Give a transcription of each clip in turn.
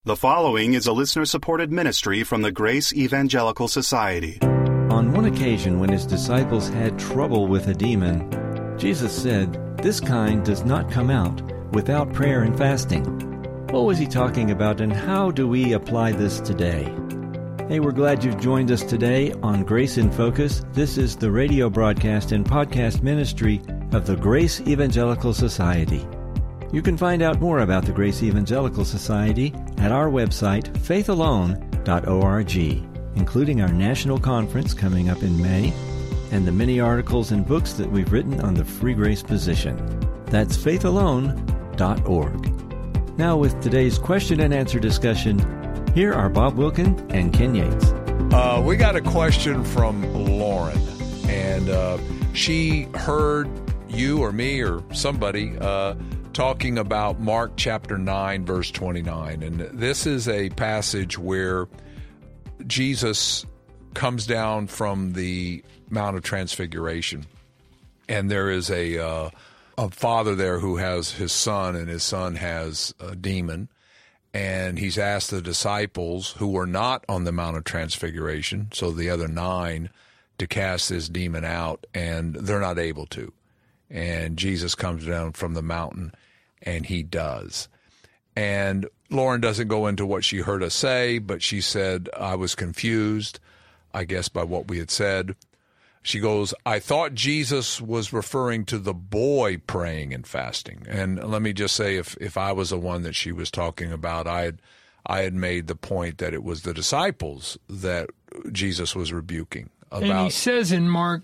The following is a listener-supported ministry from the Grace Evangelical Society. On one occasion when his disciples had trouble with a demon, Jesus said, "This kind does not come out without prayer and fasting." What was he talking about, and how do we apply this today? Hey, we're glad you've joined us today on Grace in Focus. This is the radio broadcast and podcast ministry of the Grace Evangelical Society. You can find out more about the Grace Evangelical Society at our website, faithalone.org, including our national conference coming up in May, and the many articles and books that we've written on the free grace position. That's faithalone.org. Now with today's question and answer discussion, here are Bob Wilkin and Ken Yates. We got a question from Lauren, and she heard you or me or somebody talking about Mark chapter 9, verse 29. And this is a passage where Jesus comes down from the Mount of Transfiguration. And there is a father there who has his son, and his son has a demon. And he's asked the disciples who were not on the Mount of Transfiguration, so the other 9, to cast this demon out, and they're not able to. And Jesus comes down from the mountain, and he does. And Lauren doesn't go into what she heard us say, but she said, I was confused, I guess, by what we had said. She goes, I thought Jesus was referring to the boy praying and fasting. And let me just say, if I was the one that she was talking about, I had made the point that it was the disciples that Jesus was rebuking about. And he says in Mark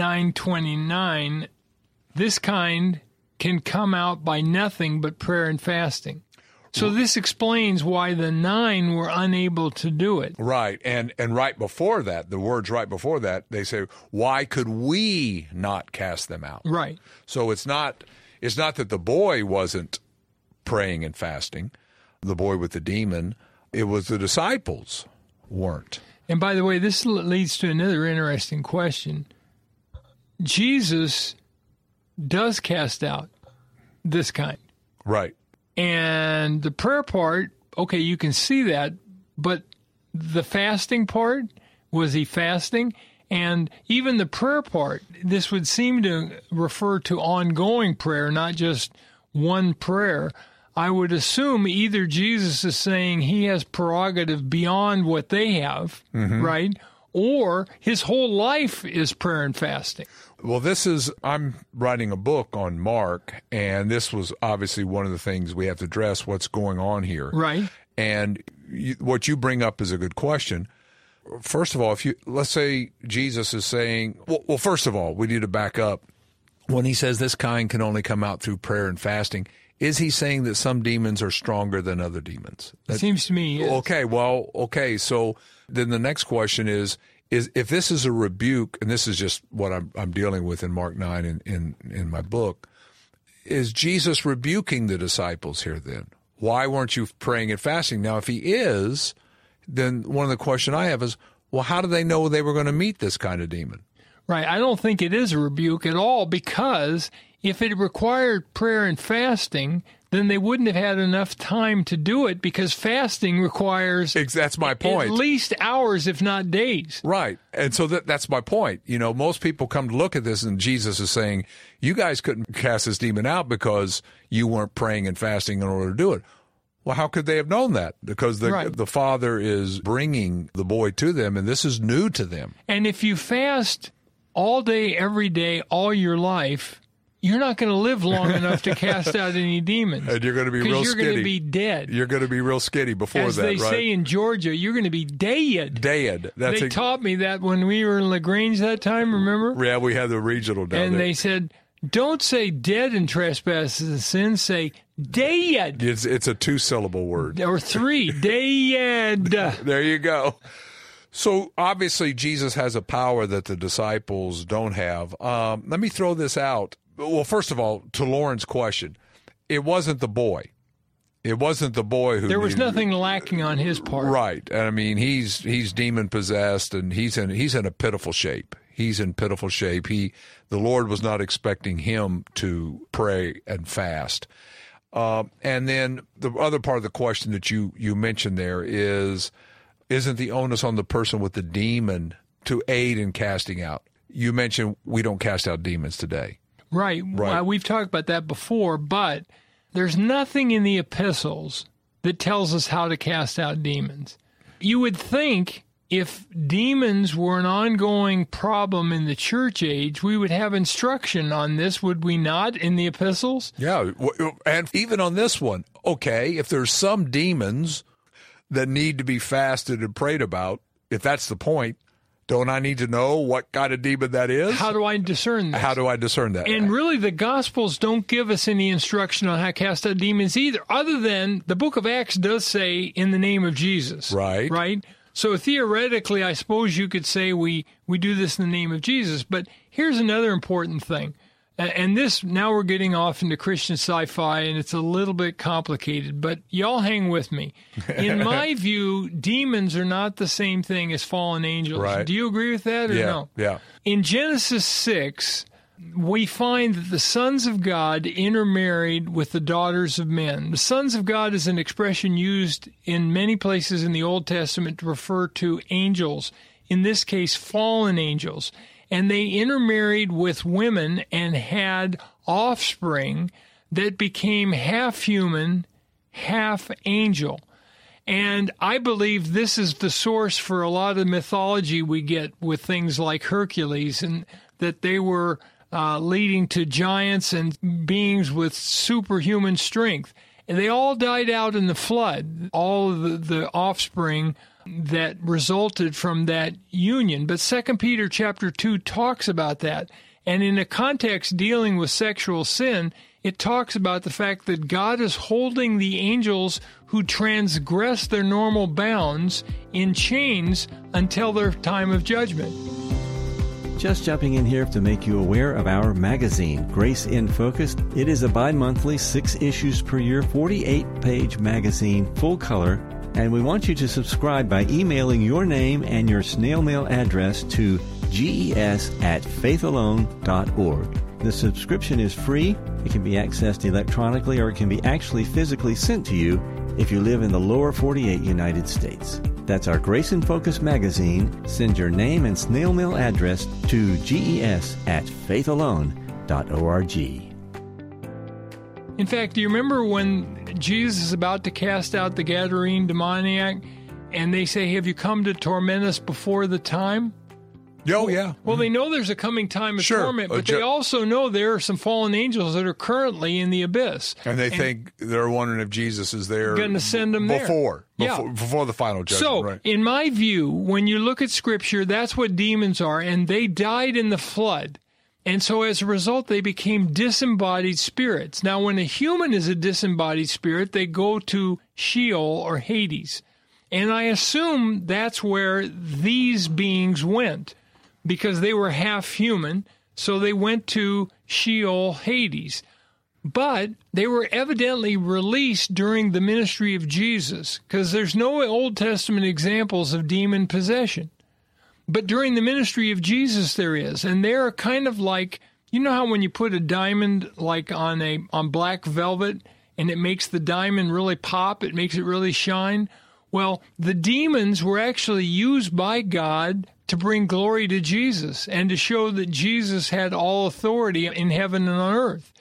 9:29, this kind can come out by nothing but prayer and fasting. So this explains why the 9 were unable to do it. Right. And right before that, the words right before that, they say, why could we not cast them out? Right. So it's not that the boy wasn't praying and fasting, the boy with the demon. It was the disciples weren't. And by the way, this leads to another interesting question. Jesus does cast out this kind. Right. And the prayer part, okay, you can see that, but the fasting part, was he fasting? And even the prayer part, this would seem to refer to ongoing prayer, not just one prayer. I would assume either Jesus is saying he has prerogative beyond what they have, right? Or his whole life is prayer and fasting. Well, I'm writing a book on Mark, and this was obviously one of the things we have to address, what's going on here. Right. And what you bring up is a good question. First of all, let's say Jesus is saying, well, first of all, we need to back up. When he says this kind can only come out through prayer and fasting, is he saying that some demons are stronger than other demons? It seems to me, yes. Okay. So then the next question is if this is a rebuke, and this is just what I'm dealing with in Mark 9 in my book, is Jesus rebuking the disciples here then? Why weren't you praying and fasting? Now, if he is, then one of the questions I have is, well, how do they know they were going to meet this kind of demon? Right. I don't think it is a rebuke at all, because if it required prayer and fasting, then they wouldn't have had enough time to do it, because fasting requires that's my point. At least hours, if not days. Right. And so that's my point. You know, most people come to look at this, and Jesus is saying, you guys couldn't cast this demon out because you weren't praying and fasting in order to do it. Well, how could they have known that? Because the Father is bringing the boy to them, and this is new to them. And if you fast all day, every day, all your life, you're not going to live long enough to cast out any demons. And you're going to be real skitty. Because you're going to be dead. You're going to be real skitty before As that, right? As they say in Georgia, you're going to be dead. Dead. They taught me that when we were in LaGrange that time, remember? Yeah, we had the regional down and there. And they said, don't say dead in trespasses and sins, say dead. It's a 2-syllable word. Or 3, dead. There you go. So obviously Jesus has a power that the disciples don't have. Let me throw this out. Well, first of all, to Lauren's question, it wasn't the boy. It wasn't the boy who. There was nothing lacking on his part, right? And I mean, he's demon possessed, and he's in a pitiful shape. He's in pitiful shape. The Lord was not expecting him to pray and fast. And then the other part of the question that you mentioned there is, isn't the onus on the person with the demon to aid in casting out? You mentioned we don't cast out demons today. Right. We've talked about that before, but there's nothing in the epistles that tells us how to cast out demons. You would think if demons were an ongoing problem in the church age, we would have instruction on this, would we not, in the epistles? Yeah, and even on this one, okay, if there's some demons that need to be fasted and prayed about, if that's the point, don't I need to know what kind of demon that is? How do I discern that? How do I discern that? And really, the Gospels don't give us any instruction on how to cast out demons either, other than the book of Acts does say, in the name of Jesus. Right. Right? So theoretically, I suppose you could say we do this in the name of Jesus. But here's another important thing. And this, now we're getting off into Christian sci-fi, and it's a little bit complicated, but y'all hang with me. In my view, demons are not the same thing as fallen angels. Right. Do you agree with that or no? Yeah. In Genesis 6, we find that the sons of God intermarried with the daughters of men. The sons of God is an expression used in many places in the Old Testament to refer to angels, in this case, fallen angels. And they intermarried with women and had offspring that became half human, half angel. And I believe this is the source for a lot of mythology we get with things like Hercules, and that they were leading to giants and beings with superhuman strength. And they all died out in the flood, all of the offspring that resulted from that union. But 2 Peter chapter 2 talks about that. And in a context dealing with sexual sin, it talks about the fact that God is holding the angels who transgress their normal bounds in chains until their time of judgment. Just jumping in here to make you aware of our magazine, Grace in Focus. It is a bi-monthly, 6 issues per year, 48-page magazine, full color, and we want you to subscribe by emailing your name and your snail mail address to ges@faithalone.org. The subscription is free. It can be accessed electronically, or it can be actually physically sent to you if you live in the lower 48 United States. That's our Grace in Focus magazine. Send your name and snail mail address to ges@faithalone.org. In fact, do you remember when Jesus is about to cast out the Gadarene demoniac, and they say, "Have you come to torment us before the time?" Oh, yeah. Well, they know there's a coming time of Sure. torment, but they also know there are some fallen angels that are currently in the abyss. And they think they're wondering if Jesus is there. Going to send them before the final judgment. So, right. In my view, when you look at Scripture, that's what demons are, and they died in the flood. And so as a result, they became disembodied spirits. Now, when a human is a disembodied spirit, they go to Sheol or Hades. And I assume that's where these beings went, because they were half human, so they went to Sheol, Hades. But they were evidently released during the ministry of Jesus, because there's no Old Testament examples of demon possession. But during the ministry of Jesus there is, and they're kind of like, you know how when you put a diamond like on black velvet and it makes the diamond really pop, it makes it really shine? Well, the demons were actually used by God to bring glory to Jesus and to show that Jesus had all authority in heaven and on earth.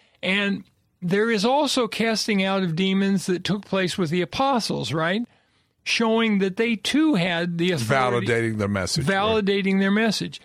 And there is also casting out of demons that took place with the apostles, right? Showing that they too had the authority. Validating their message. Their message.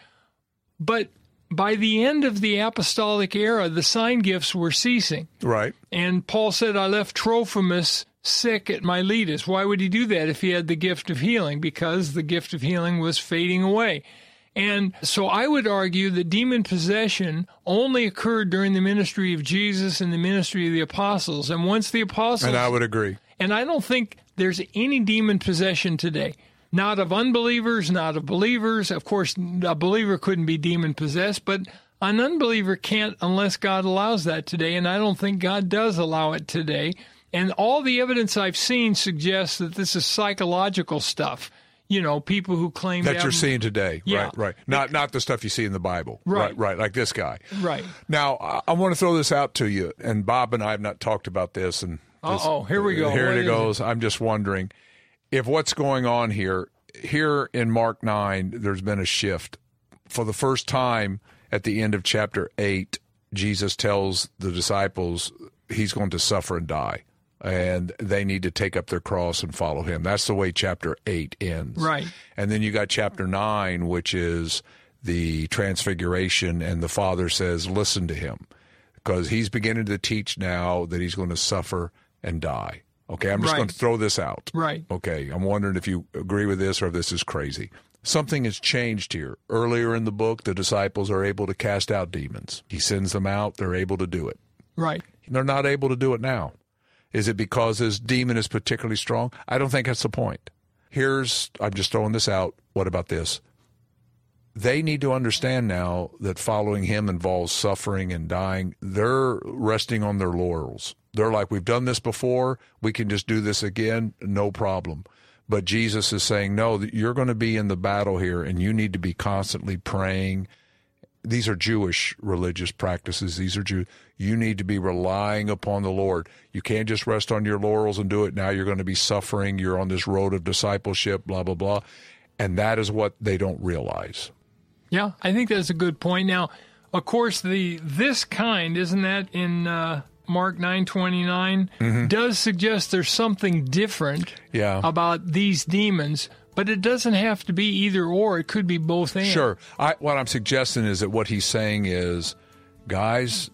But by the end of the apostolic era, the sign gifts were ceasing. Right. And Paul said, "I left Trophimus sick at Miletus." Why would he do that if he had the gift of healing? Because the gift of healing was fading away. And so I would argue that demon possession only occurred during the ministry of Jesus and the ministry of the apostles. And once the apostles... And I would agree. And I don't think there's any demon possession today. Not of unbelievers, not of believers. Of course, a believer couldn't be demon possessed, but an unbeliever can't unless God allows that today. And I don't think God does allow it today. And all the evidence I've seen suggests that this is psychological stuff. people who claim that you're seeing today. Yeah. Right. Not the stuff you see in the Bible. Right. Like this guy. Right. Now, I want to throw this out to you, and Bob and I have not talked about this. And here we go. Here it goes. I'm just wondering if what's going on here in Mark 9, there's been a shift. For the first time at the end of chapter 8, Jesus tells the disciples he's going to suffer and die, and they need to take up their cross and follow him. That's the way chapter 8 ends. Right. And then you got chapter 9, which is the transfiguration, and the Father says, listen to him, because he's beginning to teach now that he's going to suffer and die. Okay, I'm just going to throw this out. Right. Okay, I'm wondering if you agree with this or if this is crazy. Something has changed here. Earlier in the book, the disciples are able to cast out demons. He sends them out. They're able to do it. Right. They're not able to do it now. Is it because this demon is particularly strong? I don't think that's the point. I'm just throwing this out. What about this? They need to understand now that following him involves suffering and dying. They're resting on their laurels. They're like, we've done this before. We can just do this again. No problem. But Jesus is saying, no, you're going to be in the battle here, and you need to be constantly praying. These are Jewish religious practices. These are you need to be relying upon the Lord. You can't just rest on your laurels and do it. Now you're going to be suffering. You're on this road of discipleship, blah, blah, blah. And that is what they don't realize. Yeah, I think that's a good point. Now, of course, this kind, isn't that in Mark 9:29, does suggest there's something different about these demons, but it doesn't have to be either or. It could be both and. Sure. What I'm suggesting is that what he's saying is, guys,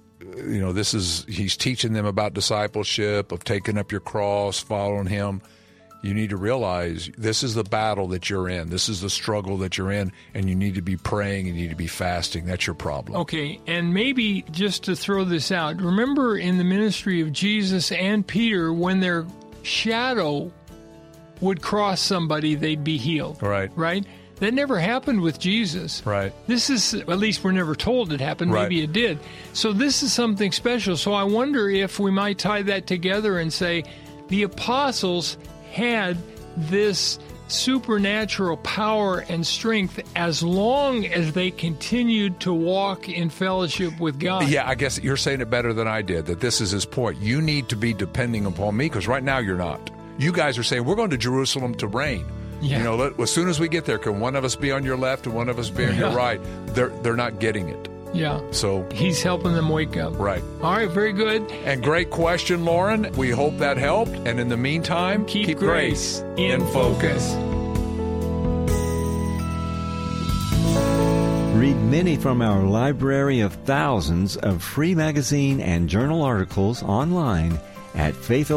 he's teaching them about discipleship, of taking up your cross, following him. You need to realize this is the battle that you're in. This is the struggle that you're in, and you need to be praying, you need to be fasting. That's your problem. Okay, and maybe just to throw this out, remember in the ministry of Jesus and Peter, when their shadow would cross somebody, they'd be healed. Right. Right? That never happened with Jesus. Right. This is, at least we're never told it happened. Right. Maybe it did. So this is something special. So I wonder if we might tie that together and say the apostles had this supernatural power and strength as long as they continued to walk in fellowship with God. Yeah, I guess you're saying it better than I did, that this is his point. You need to be depending upon me, because right now you're not. You guys are saying, we're going to Jerusalem to reign. Yeah. As soon as we get there, can one of us be on your left and one of us be on your right? They're not getting it. Yeah. So he's helping them wake up. Right. All right, very good. And great question, Lauren. We hope that helped. And in the meantime, keep grace in focus. Read many from our library of thousands of free magazine and journal articles online at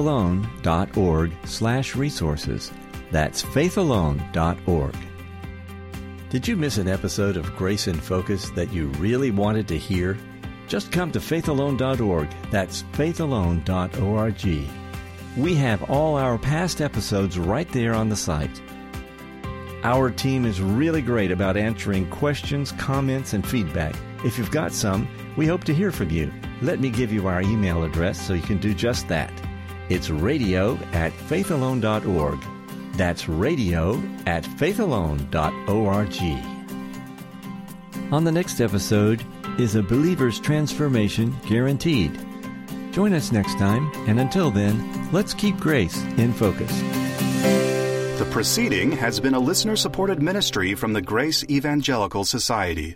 faithalone.org/resources. That's faithalone.org. Did you miss an episode of Grace in Focus that you really wanted to hear? Just come to faithalone.org. That's faithalone.org. We have all our past episodes right there on the site. Our team is really great about answering questions, comments, and feedback. If you've got some, we hope to hear from you. Let me give you our email address so you can do just that. It's radio@faithalone.org. That's radio@faithalone.org. On the next episode, is a believer's transformation guaranteed? Join us next time, and until then, let's keep grace in focus. The proceeding has been a listener-supported ministry from the Grace Evangelical Society.